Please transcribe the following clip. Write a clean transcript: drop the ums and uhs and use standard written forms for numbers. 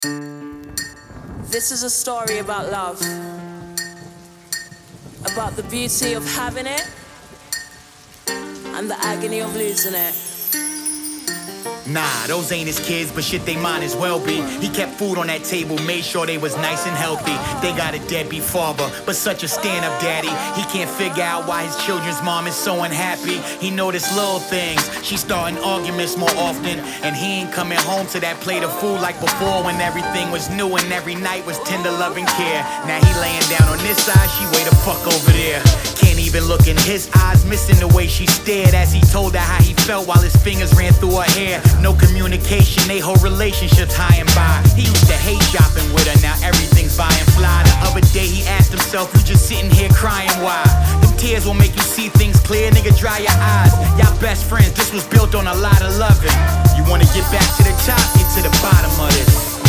This is a story about love, about the beauty of having it and the agony of losing it. Nah, those ain't his kids, but shit they might as well be. He kept food on that table, made sure they was nice and healthy. They got a deadbeat father, but such a stand-up daddy. He can't figure out why his children's mom is so unhappy. He noticed little things, she's starting arguments more often, and he ain't coming home to that plate of food like before, when everything was new and every night was tender love and care. Now he laying down on this side, she way the fuck over there. Can't even look in his eyes, missing the way she stared as he told her how he felt while his fingers ran through her hair. No communication, they whole relationship's high and by. He used to hate shopping with her, now everything's buying fly. The other day he asked himself, you just sitting here crying, why? Them tears will make you see things clear, nigga, dry your eyes. Y'all best friends, this was built on a lot of loving. You wanna get back to the top, get to the bottom of this.